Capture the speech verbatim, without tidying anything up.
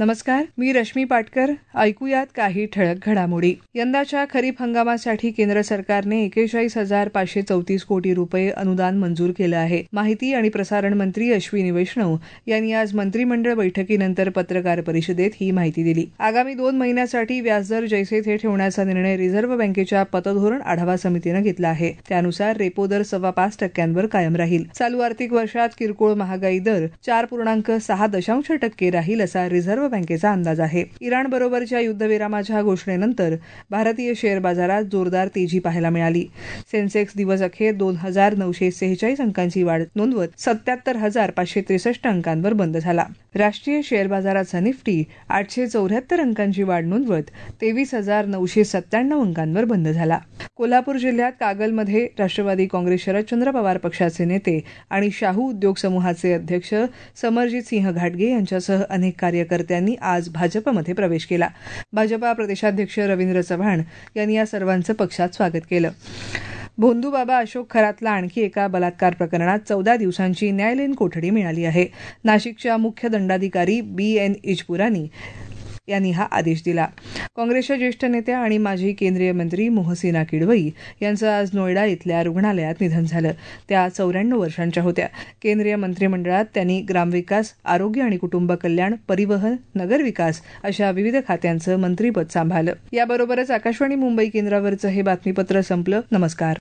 नमस्कार, मी रश्मी पाटकर. ऐकूयात काही ठळक घडामोडी. यंदाच्या खरीप हंगामासाठी केंद्र सरकारने एकेचाळीस हजार पाचशे चौतीस कोटी रुपये अनुदान मंजूर केलं आहे. माहिती आणि प्रसारण मंत्री अश्विनी वैष्णव यांनी आज मंत्रिमंडळ बैठकीनंतर पत्रकार परिषदेत ही माहिती दिली. आगामी दोन महिन्यासाठी व्याजदर जैसे थे ठेवण्याचा निर्णय रिझर्व्ह बँकेच्या पतधोरण आढावा समितीनं घेतला आहे. त्यानुसार रेपो दर सव्वा पाच टक्क्यांवर कायम राहील. चालू आर्थिक वर्षात किरकोळ महागाई दर चार पूर्णांक सहा दशांश टक्के राहील असा रिझर्व्ह बँकेचा अंदाज आहे. इराण बरोबरच्या युद्धविरामाच्या घोषणेनंतर भारतीय शेअर बाजारात जोरदार तेजी पाहायला मिळाली. सेन्सेक्स दिवस अखेर दोन हजार नऊशे सेहेचाळीस अंकांची वाढ नोंदवत सत्याहत्तर हजार पाचशे त्रेसष्ट अंकांवर बंद झाला. राष्ट्रीय शेअर बाजाराचा निफ्टी आठशे चौऱ्याहत्तर अंकांची वाढ नोंदवत तेवीस हजार नऊशे सत्त्याण्णव अंकांवर बंद झाला. कोल्हापूर जिल्ह्यात कागलमध्ये राष्ट्रवादी काँग्रेस शरदचंद्र पवार पक्षाचे नेते आणि शाहू उद्योग समूहाचे अध्यक्ष समरजित सिंह घाटगे यांच्यासह अनेक कार्यकर्त्यांनी आज भाजपमध्ये प्रवेश केला. भाजपा प्रदेशाध्यक्ष रवींद्र चव्हाण यांनी या सर्वांचं पक्षात स्वागत केलं. भोंदूबाबा अशोक खरातला आणखी एका बलात्कार प्रकरणात चौदा दिवसांची न्यायालयीन कोठडी मिळाली आहे. नाशिकच्या मुख्य दंडाधिकारी बी एन इजपुरानी यांनी हा आदेश दिला. काँग्रेसच्या ज्येष्ठ नेत्या आणि माजी केंद्रीय मंत्री मोहसिना किडवई यांचं आज नोएडा इथल्या रुग्णालयात निधन झालं. त्या चौऱ्याण्णव वर्षांच्या होत्या. केंद्रीय मंत्रिमंडळात त्यांनी ग्रामविकास, आरोग्य आणि कुटुंब कल्याण, परिवहन, नगरविकास अशा विविध खात्यांचं मंत्रीपद सांभाळलं. याबरोबरच आकाशवाणी मुंबई केंद्रावरचं हे बातमीपत्र संपलं. नमस्कार.